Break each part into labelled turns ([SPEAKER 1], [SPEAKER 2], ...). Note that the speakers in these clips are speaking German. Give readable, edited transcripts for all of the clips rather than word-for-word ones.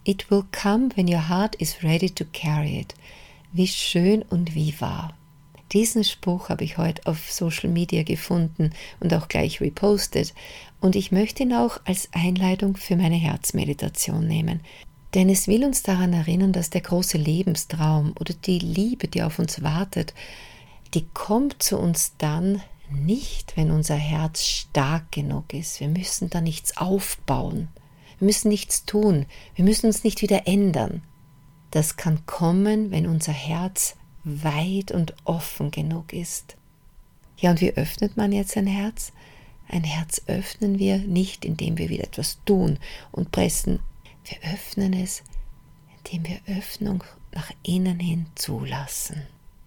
[SPEAKER 1] It will come when your heart is ready to carry it. Wie schön und wie wahr. Diesen Spruch habe ich heute auf Social Media gefunden und auch gleich repostet. Und ich möchte ihn auch als Einleitung für meine Herzmeditation nehmen. Denn es will uns daran erinnern, dass der große Lebenstraum oder die Liebe, die auf uns wartet, die kommt zu uns dann nicht, wenn unser Herz stark genug ist. Wir müssen da nichts aufbauen. Wir müssen nichts tun. Wir müssen uns nicht wieder ändern. Das kann kommen, wenn unser Herz weit und offen genug ist. Ja, und wie öffnet man jetzt ein Herz? Ein Herz öffnen wir nicht, indem wir wieder etwas tun und pressen. Wir öffnen es, indem wir Öffnung nach innen hin zulassen.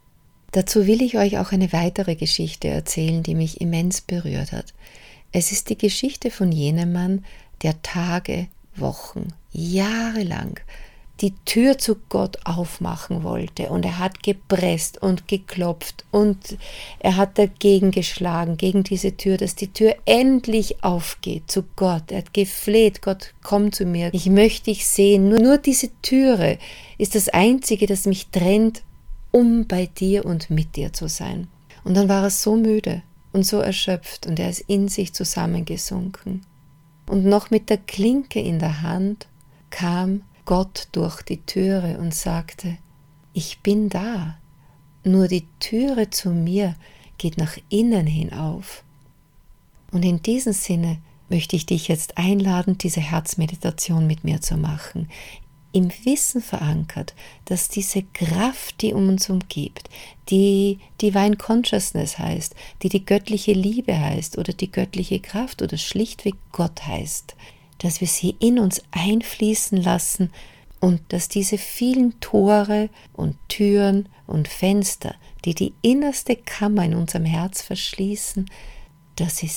[SPEAKER 1] Dazu will ich euch auch eine weitere Geschichte erzählen, die mich immens berührt hat. Es ist die Geschichte von jenem Mann, der Tage, Wochen, Jahre lang die Tür zu Gott aufmachen wollte, und er hat gepresst und geklopft und er hat dagegen geschlagen, gegen diese Tür, dass die Tür endlich aufgeht zu Gott. Er hat gefleht: Gott, komm zu mir, ich möchte dich sehen. Nur diese Türe ist das Einzige, das mich trennt, um bei dir und mit dir zu sein. Und dann war er so müde und so erschöpft und er ist in sich zusammengesunken. Und noch mit der Klinke in der Hand kam Gott durch die Türe und sagte: Ich bin da, nur die Türe zu mir geht nach innen hin auf. Und in diesem Sinne möchte ich dich jetzt einladen, diese Herzmeditation mit mir zu machen. Im Wissen verankert, dass diese Kraft, die uns umgibt, die Divine Consciousness heißt, die göttliche Liebe heißt oder die göttliche Kraft oder schlichtweg Gott heißt, dass wir sie in uns einfließen lassen und dass diese vielen Tore und Türen und Fenster, die innerste Kammer in unserem Herz verschließen, dass sie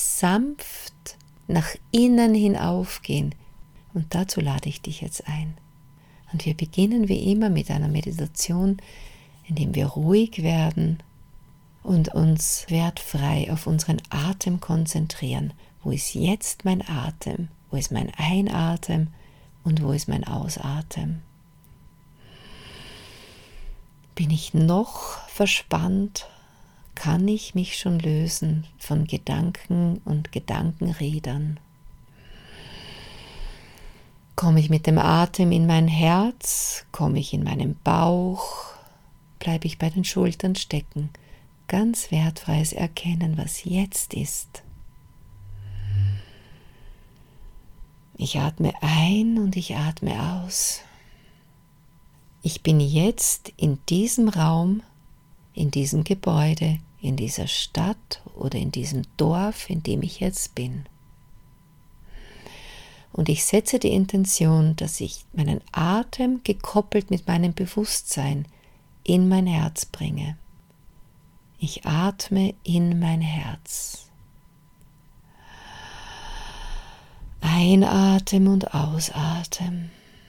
[SPEAKER 1] sanft nach innen hin aufgehen. Und dazu lade ich dich jetzt ein. Und wir beginnen wie immer mit einer Meditation, indem wir ruhig werden und uns wertfrei auf unseren Atem konzentrieren. Wo ist jetzt mein Atem? Wo ist mein Einatmen und wo ist mein Ausatmen? Bin ich noch verspannt? Kann ich mich schon lösen von Gedanken und Gedankenrädern? Komme ich mit dem Atem in mein Herz? Komme ich in meinen Bauch? Bleibe ich bei den Schultern stecken? Ganz wertfreies Erkennen, was jetzt ist. Ich atme ein und ich atme aus. Ich bin jetzt in diesem Raum, in diesem Gebäude, in dieser Stadt oder in diesem Dorf, in dem ich jetzt bin. Und ich setze die Intention, dass ich meinen Atem gekoppelt mit meinem Bewusstsein in mein Herz bringe. Ich atme in mein Herz. Einatmen und ausatmen.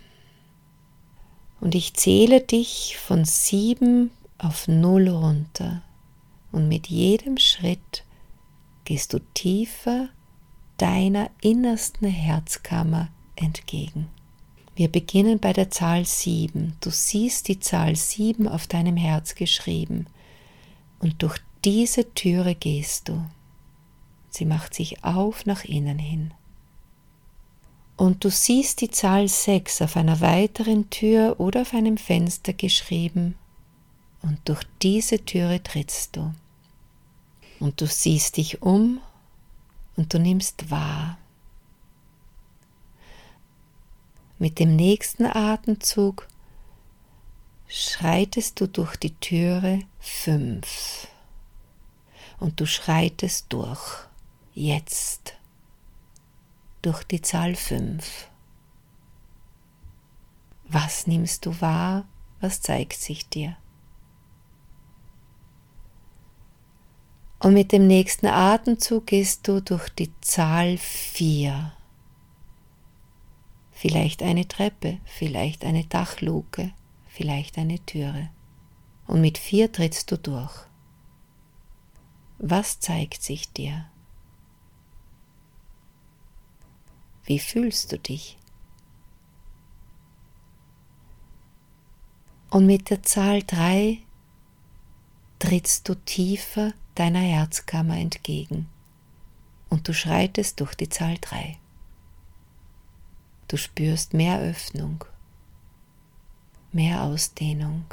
[SPEAKER 1] Und ich zähle dich von 7 auf 0 runter. Und mit jedem Schritt gehst du tiefer deiner innersten Herzkammer entgegen. Wir beginnen bei der Zahl 7. Du siehst die Zahl 7 auf deinem Herz geschrieben. Und durch diese Türe gehst du. Sie macht sich auf nach innen hin. Und du siehst die Zahl 6 auf einer weiteren Tür oder auf einem Fenster geschrieben. Und durch diese Türe trittst du. Und du siehst dich um und du nimmst wahr. Mit dem nächsten Atemzug schreitest du durch die Türe 5. Und du schreitest durch, jetzt, durch die Zahl 5. Was nimmst du wahr? Was zeigt sich dir? Und mit dem nächsten Atemzug gehst du durch die Zahl 4. Vielleicht eine Treppe, vielleicht eine Dachluke, vielleicht eine Türe. Und mit 4 trittst du durch. Was zeigt sich dir? Wie fühlst du dich? Und mit der Zahl 3 trittst du tiefer deiner Herzkammer entgegen und du schreitest durch die Zahl 3. Du spürst mehr Öffnung, mehr Ausdehnung.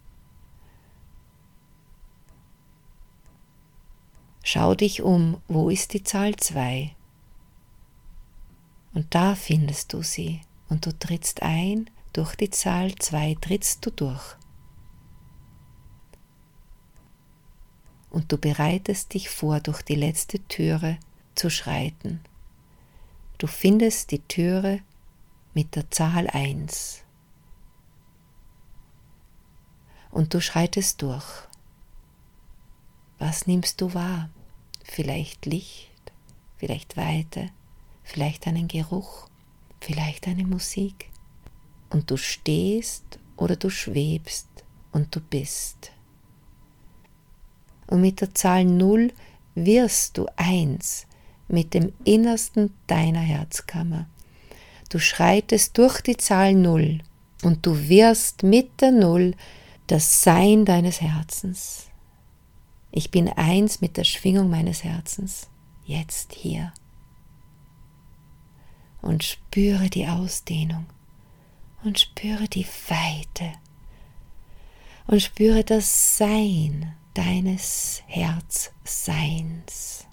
[SPEAKER 1] Schau dich um, wo ist die Zahl 2? Und da findest du sie und du trittst ein, durch die Zahl 2 trittst du durch. Und du bereitest dich vor, durch die letzte Türe zu schreiten. Du findest die Türe mit der Zahl 1. Und du schreitest durch. Was nimmst du wahr? Vielleicht Licht, vielleicht Weite, vielleicht einen Geruch, vielleicht eine Musik. Und du stehst oder du schwebst und du bist. Und mit der Zahl 0 wirst du eins mit dem Innersten deiner Herzkammer. Du schreitest durch die Zahl 0 und du wirst mit der 0 das Sein deines Herzens. Ich bin eins mit der Schwingung meines Herzens, jetzt hier. Und spüre die Ausdehnung und spüre die Weite und spüre das Sein deines Herzseins.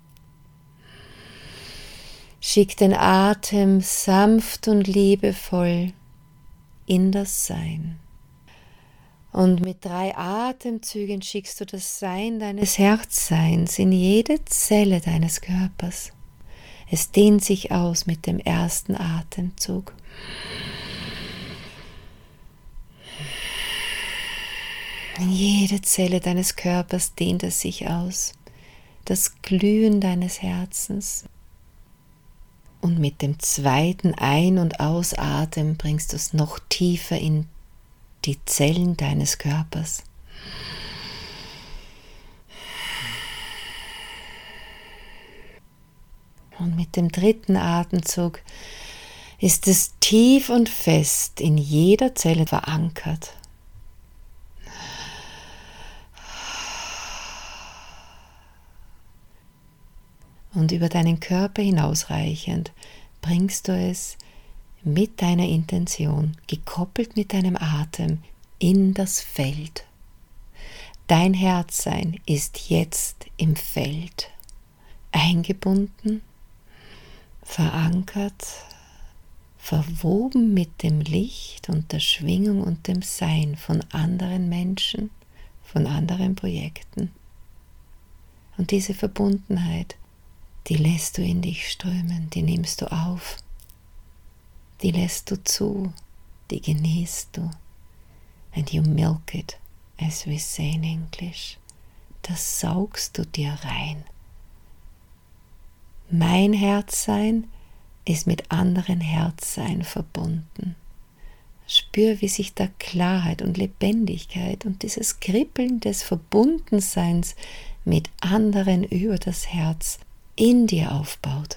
[SPEAKER 1] Schick den Atem sanft und liebevoll in das Sein. Und mit 3 Atemzügen schickst du das Sein deines Herzseins in jede Zelle deines Körpers. Es dehnt sich aus mit dem ersten Atemzug. In jede Zelle deines Körpers dehnt es sich aus. Das Glühen deines Herzens. Und mit dem zweiten Ein- und Ausatmen bringst du es noch tiefer in die Zellen deines Körpers. Und mit dem dritten Atemzug ist es tief und fest in jeder Zelle verankert. Und über deinen Körper hinausreichend bringst du es mit deiner Intention, gekoppelt mit deinem Atem, in das Feld. Dein Herzsein ist jetzt im Feld, eingebunden, verankert, verwoben mit dem Licht und der Schwingung und dem Sein von anderen Menschen, von anderen Projekten. Und diese Verbundenheit, die lässt du in dich strömen, die nimmst du auf, die lässt du zu, die genießt du. And you milk it, as we say in English. Das saugst du dir rein. Mein Herzsein ist mit anderen Herzsein verbunden. Spür, wie sich da Klarheit und Lebendigkeit und dieses Kribbeln des Verbundenseins mit anderen über das Herz in dir aufbaut.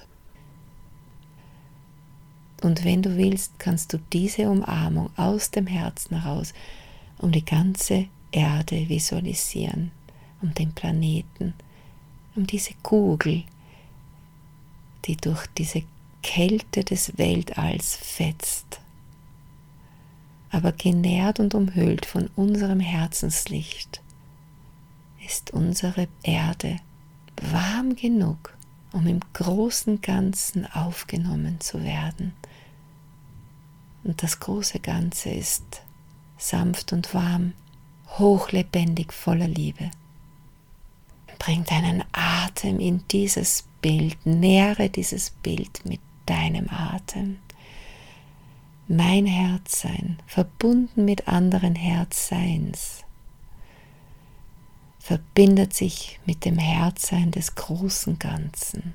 [SPEAKER 1] Und wenn du willst, kannst du diese Umarmung aus dem Herzen heraus um die ganze Erde visualisieren, um den Planeten, um diese Kugel, die durch diese Kälte des Weltalls fetzt, aber genährt und umhüllt von unserem Herzenslicht, ist unsere Erde warm genug, um im großen Ganzen aufgenommen zu werden. Und das große Ganze ist sanft und warm, hochlebendig, voller Liebe. Bring deinen Atem in dieses Bild, nähre dieses Bild mit deinem Atem. Mein Herzsein, verbunden mit anderen Herzseins, verbindet sich mit dem Herzsein des großen Ganzen.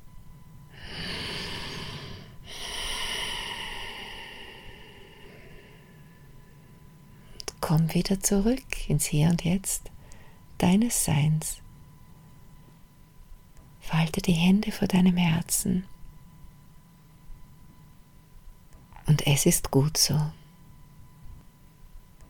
[SPEAKER 1] Komm wieder zurück ins Hier und Jetzt deines Seins. Falte die Hände vor deinem Herzen. Und es ist gut so.